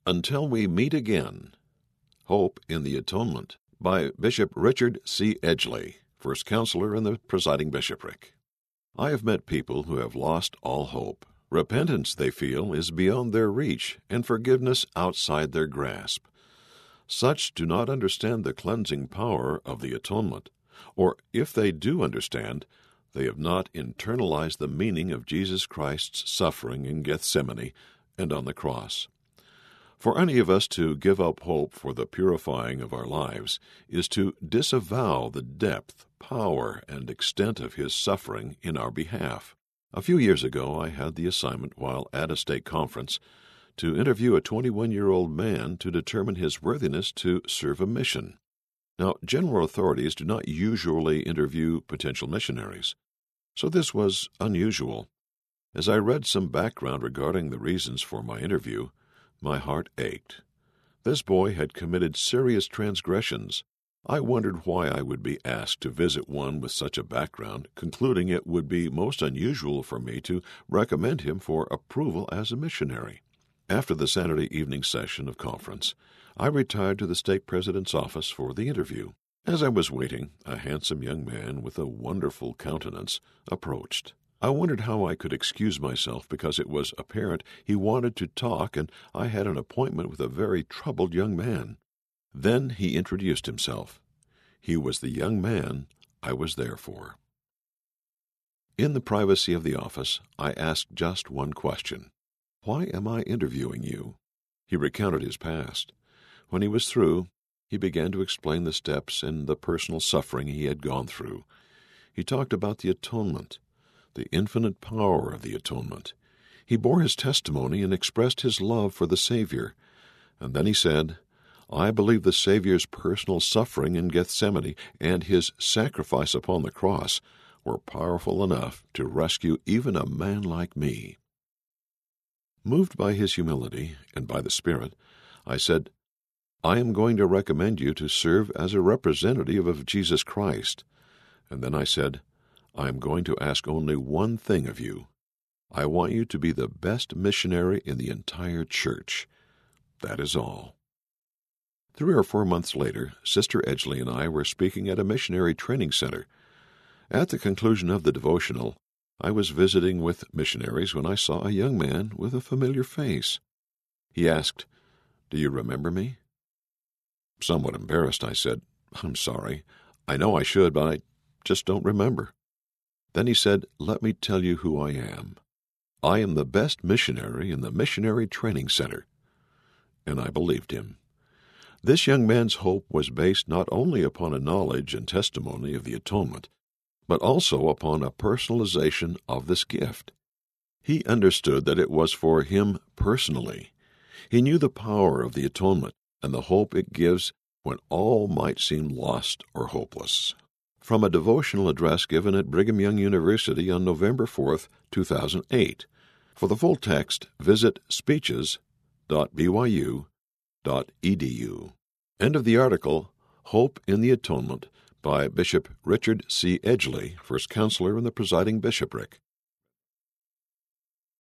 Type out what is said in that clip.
Until We Meet Again, Hope in the Atonement, by Bishop Richard C. Edgley, First Counselor in the Presiding Bishopric. I have met people who have lost all hope. Repentance, they feel, is beyond their reach, and forgiveness outside their grasp. Such do not understand the cleansing power of the atonement, or if they do understand, they have not internalized the meaning of Jesus Christ's suffering in Gethsemane and on the cross. For any of us to give up hope for the purifying of our lives is to disavow the depth, power, and extent of His suffering in our behalf. A few years ago, I had the assignment while at a stake conference to interview a 21-year-old man to determine his worthiness to serve a mission. Now, general authorities do not usually interview potential missionaries, so this was unusual. As I read some background regarding the reasons for my interview, my heart ached. This boy had committed serious transgressions. I wondered why I would be asked to visit one with such a background, concluding it would be most unusual for me to recommend him for approval as a missionary. After the Saturday evening session of conference, I retired to the stake president's office for the interview. As I was waiting, a handsome young man with a wonderful countenance approached. I wondered how I could excuse myself because it was apparent he wanted to talk and I had an appointment with a very troubled young man. Then he introduced himself. He was the young man I was there for. In the privacy of the office, I asked just one question. Why am I interviewing you? He recounted his past. When he was through, he began to explain the steps and the personal suffering he had gone through. He talked about the atonement, the infinite power of the atonement. He bore his testimony and expressed his love for the Savior. And then he said, I believe the Savior's personal suffering in Gethsemane and His sacrifice upon the cross were powerful enough to rescue even a man like me. Moved by his humility and by the Spirit, I said, I am going to recommend you to serve as a representative of Jesus Christ. And then I said, I am going to ask only one thing of you. I want you to be the best missionary in the entire church. That is all. 3 or 4 months later, Sister Edgley and I were speaking at a missionary training center. At the conclusion of the devotional, I was visiting with missionaries when I saw a young man with a familiar face. He asked, Do you remember me? Somewhat embarrassed, I said, I'm sorry. I know I should, but I just don't remember. Then he said, Let me tell you who I am. I am the best missionary in the missionary training center. And I believed him. This young man's hope was based not only upon a knowledge and testimony of the atonement, but also upon a personalization of this gift. He understood that it was for him personally. He knew the power of the atonement and the hope it gives when all might seem lost or hopeless. From a devotional address given at Brigham Young University on November 4, 2008. For the full text, visit speeches.byu.edu. End of the article, Hope in the Atonement, by Bishop Richard C. Edgley, First Counselor in the Presiding Bishopric.